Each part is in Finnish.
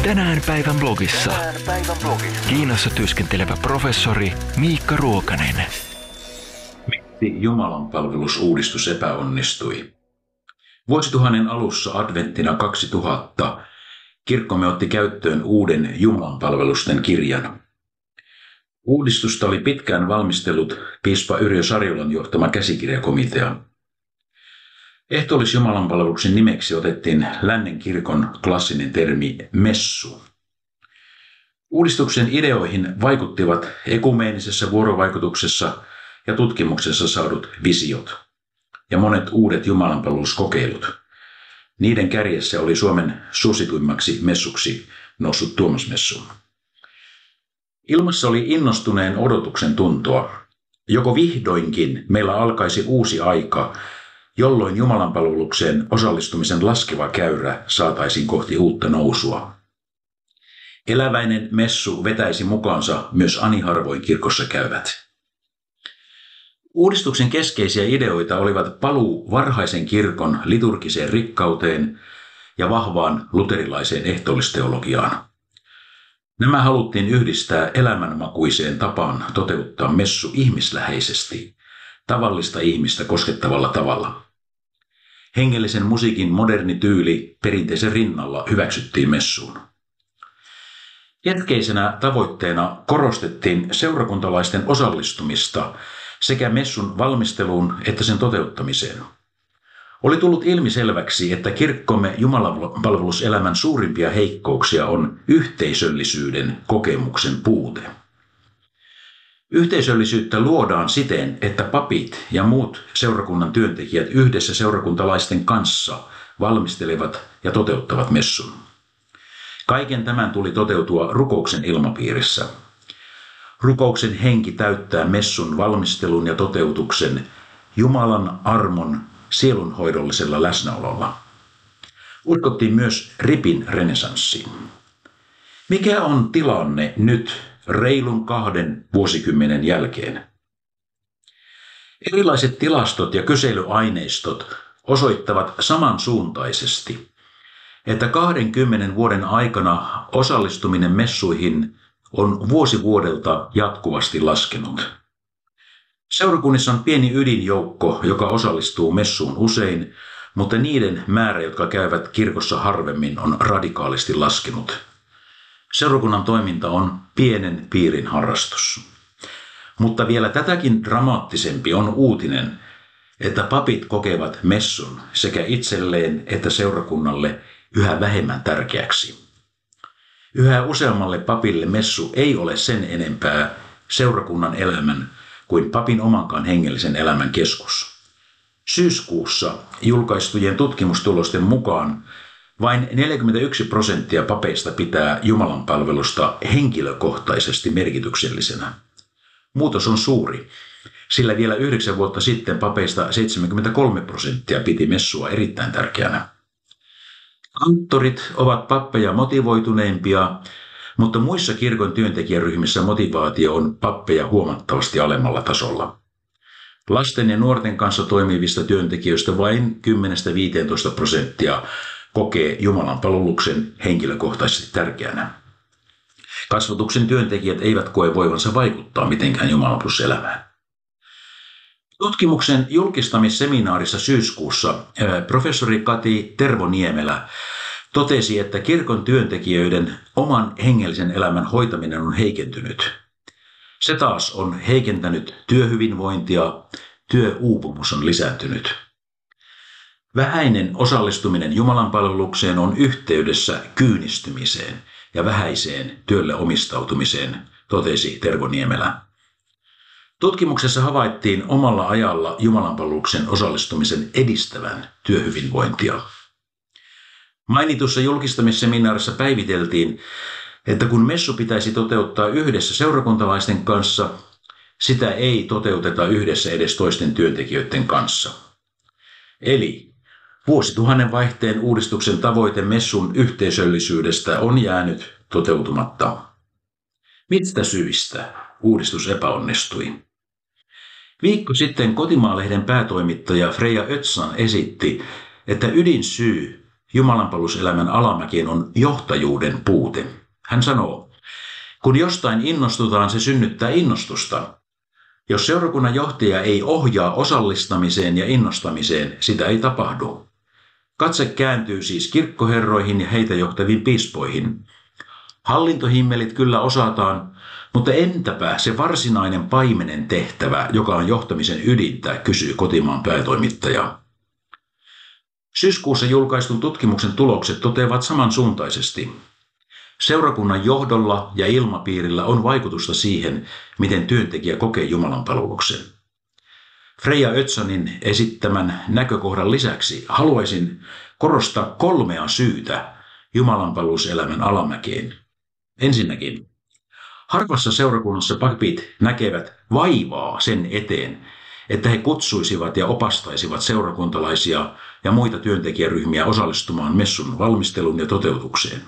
Tänään päivän blogissa. Kiinassa työskentelevä professori Miikka Ruokanen. Miksi jumalanpalvelusuudistus epäonnistui? Vuosituhannen alussa adventtina 2000 kirkkomme otti käyttöön uuden jumalanpalvelusten kirjan. Uudistusta oli pitkään valmistellut piispa Yrjö Sarjolan johtama käsikirjakomitea. Ehtoollisjumalanpalveluksen nimeksi otettiin lännen kirkon klassinen termi messu. Uudistuksen ideoihin vaikuttivat ekumeenisessä vuorovaikutuksessa ja tutkimuksessa saadut visiot ja monet uudet jumalanpalveluskokeilut. Niiden kärjessä oli Suomen suosituimmaksi messuksi noussut Tuomasmessu. Ilmassa oli innostuneen odotuksen tuntoa. Joko vihdoinkin meillä alkaisi uusi aika, jolloin jumalanpalvelukseen osallistumisen laskeva käyrä saataisiin kohti uutta nousua. Eläväinen messu vetäisi mukaansa myös ani harvoin kirkossa käyvät. Uudistuksen keskeisiä ideoita olivat paluu varhaisen kirkon liturgiseen rikkauteen ja vahvaan luterilaiseen ehtoollisteologiaan. Nämä haluttiin yhdistää elämänmakuiseen tapaan toteuttaa messu ihmisläheisesti, tavallista ihmistä koskettavalla tavalla. Hengellisen musiikin moderni tyyli perinteisen rinnalla hyväksyttiin messuun. Keskeisenä tavoitteena korostettiin seurakuntalaisten osallistumista sekä messun valmisteluun että sen toteuttamiseen. Oli tullut ilmiselväksi, että kirkkomme jumalanpalveluselämän suurimpia heikkouksia on yhteisöllisyyden kokemuksen puute. Yhteisöllisyyttä luodaan siten, että papit ja muut seurakunnan työntekijät yhdessä seurakuntalaisten kanssa valmistelevat ja toteuttavat messun. Kaiken tämän tuli toteutua rukouksen ilmapiirissä. Rukouksen henki täyttää messun valmistelun ja toteutuksen Jumalan armon sielunhoidollisella läsnäololla. Uskottiin myös ripin renessanssiin. Mikä on tilanne nyt reilun 2 vuosikymmenen jälkeen? Erilaiset tilastot ja kyselyaineistot osoittavat samansuuntaisesti, että 20 vuoden aikana osallistuminen messuihin on vuosi vuodelta jatkuvasti laskenut. Seurakunnissa on pieni ydinjoukko, joka osallistuu messuun usein, mutta niiden määrä, jotka käyvät kirkossa harvemmin, on radikaalisti laskenut. Seurakunnan toiminta on pienen piirin harrastus. Mutta vielä tätäkin dramaattisempi on uutinen, että papit kokevat messun sekä itselleen että seurakunnalle yhä vähemmän tärkeäksi. Yhä useammalle papille messu ei ole sen enempää seurakunnan elämän kuin papin omankaan hengellisen elämän keskus. Syyskuussa julkaistujen tutkimustulosten mukaan vain 41% papeista pitää jumalanpalvelusta henkilökohtaisesti merkityksellisenä. Muutos on suuri, sillä vielä 9 vuotta sitten papeista 73% piti messua erittäin tärkeänä. Kanttorit ovat pappeja motivoituneimpia, mutta muissa kirkon työntekijäryhmissä motivaatio on pappeja huomattavasti alemmalla tasolla. Lasten ja nuorten kanssa toimivista työntekijöistä vain 10–15% kokee jumalanpalveluksen henkilökohtaisesti tärkeänä. Kasvatuksen työntekijät eivät koe voivansa vaikuttaa mitenkään jumalanpalveluselämään. Tutkimuksen julkistamisseminaarissa syyskuussa professori Kati Tervoniemelä totesi, että kirkon työntekijöiden oman hengellisen elämän hoitaminen on heikentynyt. Se taas on heikentänyt työhyvinvointia, työuupumus on lisääntynyt. Vähäinen osallistuminen jumalanpalvelukseen on yhteydessä kyynistymiseen ja vähäiseen työlle omistautumiseen, totesi Tervoniemelä. Tutkimuksessa havaittiin omalla ajalla jumalanpalveluksen osallistumisen edistävän työhyvinvointia. Mainitussa julkistamisseminaarissa päiviteltiin, että kun messu pitäisi toteuttaa yhdessä seurakuntalaisten kanssa, sitä ei toteuteta yhdessä edes toisten työntekijöiden kanssa. Eli vuosituhannen vaihteen uudistuksen tavoite messun yhteisöllisyydestä on jäänyt toteutumatta. Mistä syistä uudistus epäonnistui? Viikko sitten Kotimaa-lehden päätoimittaja Freja Ötsman esitti, että ydinsyy jumalanpalveluselämän alamäkeen on johtajuuden puute. Hän sanoo, kun jostain innostutaan, se synnyttää innostusta. Jos seurakunnan johtaja ei ohjaa osallistamiseen ja innostamiseen, sitä ei tapahdu. Katse kääntyy siis kirkkoherroihin ja heitä johtaviin piispoihin. Hallintohimmelit kyllä osataan, mutta entäpä se varsinainen paimenen tehtävä, joka on johtamisen ydintä, kysyy kotimaan päätoimittaja. Syyskuussa julkaistun tutkimuksen tulokset toteavat samansuuntaisesti. Seurakunnan johdolla ja ilmapiirillä on vaikutusta siihen, miten työntekijä kokee jumalanpalveluksen. Freja Ötsonin esittämän näkökohdan lisäksi haluaisin korostaa 3 syytä jumalanpalveluselämän alamäkeen. Ensinnäkin, harvassa seurakunnassa papit näkevät vaivaa sen eteen, että he kutsuisivat ja opastaisivat seurakuntalaisia ja muita työntekijäryhmiä osallistumaan messun valmisteluun ja toteutukseen.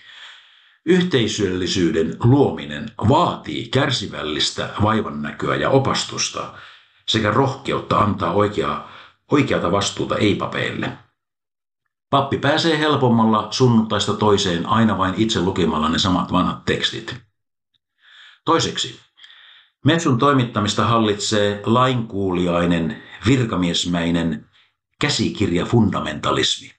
Yhteisöllisyyden luominen vaatii kärsivällistä vaivannäköä ja opastusta sekä rohkeutta antaa oikeata vastuuta ei-papeille. Pappi pääsee helpommalla sunnuntaista toiseen aina vain itse lukemalla ne samat vanhat tekstit. Toiseksi, messun toimittamista hallitsee lainkuuliainen, virkamiesmäinen käsikirjafundamentalismi.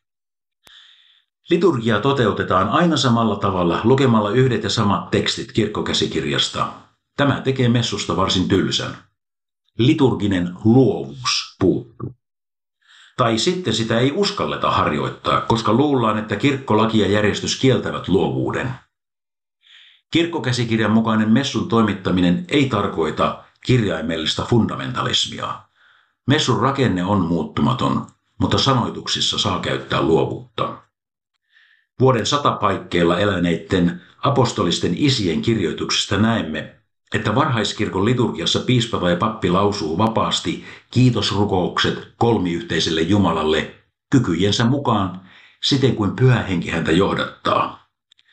Liturgia toteutetaan aina samalla tavalla lukemalla yhdet ja samat tekstit kirkkokäsikirjasta. Tämä tekee messusta varsin tylsän. Liturginen luovuus puuttuu. Tai sitten sitä ei uskalleta harjoittaa, koska luullaan, että kirkkolaki ja järjestys kieltävät luovuuden. Kirkkokäsikirjan mukainen messun toimittaminen ei tarkoita kirjaimellista fundamentalismia. Messun rakenne on muuttumaton, mutta sanoituksissa saa käyttää luovuutta. Vuoden 100 paikkeilla eläneiden apostolisten isien kirjoituksista näemme, että varhaiskirkon liturgiassa piispa tai pappi lausuu vapaasti kiitosrukoukset kolmiyhteiselle Jumalalle kykyjensä mukaan, siten kuin Pyhä Henki häntä johdattaa.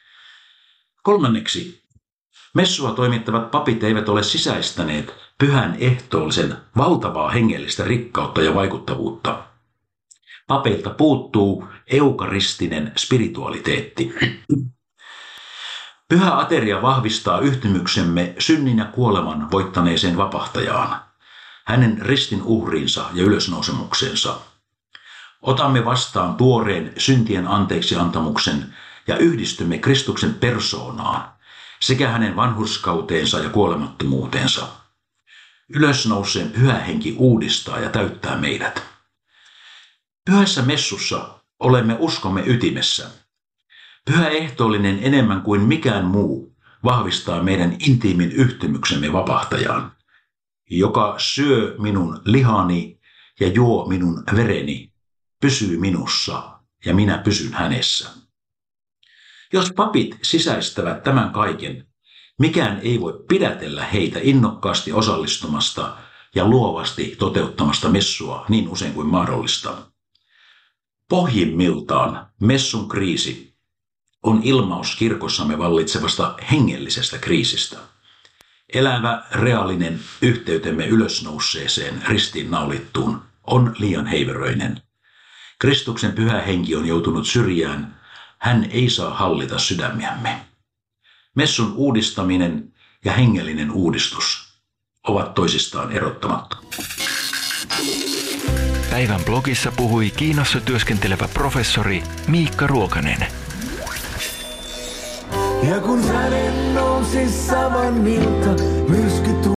Kolmanneksi, messua toimittavat papit eivät ole sisäistäneet pyhän ehtoollisen valtavaa hengellistä rikkautta ja vaikuttavuutta. Papeilta puuttuu eukaristinen spiritualiteetti. Pyhä ateria vahvistaa yhtymyksemme synnin ja kuoleman voittaneeseen vapahtajaan, hänen ristin uhrinsa ja ylösnousemuksensa. Otamme vastaan tuoreen syntien anteeksiantamuksen ja yhdistymme Kristuksen persoonaan sekä hänen vanhurskauteensa ja kuolemattomuuteensa. Ylösnouseen Pyhä Henki uudistaa ja täyttää meidät. Pyhässä messussa olemme uskomme ytimessä. Pyhä ehtoollinen enemmän kuin mikään muu vahvistaa meidän intiimin yhtymyksemme vapahtajaan, joka syö minun lihani ja juo minun vereni, pysyy minussa ja minä pysyn hänessä. Jos papit sisäistävät tämän kaiken, mikään ei voi pidätellä heitä innokkaasti osallistumasta ja luovasti toteuttamasta messua niin usein kuin mahdollista. Pohjimmiltaan messun kriisi on ilmaus kirkossamme vallitsevasta hengellisestä kriisistä. Elävä, reaalinen yhteytemme ylösnouseeseen ristiinnaulittuun on liian heiveröinen. Kristuksen Pyhä Henki on joutunut syrjään. Hän ei saa hallita sydämiämme. Messun uudistaminen ja hengellinen uudistus ovat toisistaan erottamattomia. Päivän blogissa puhui Kiinassa työskentelevä professori Miikka Ruokanen. Ja kun hänen nousi savannilta myrskyt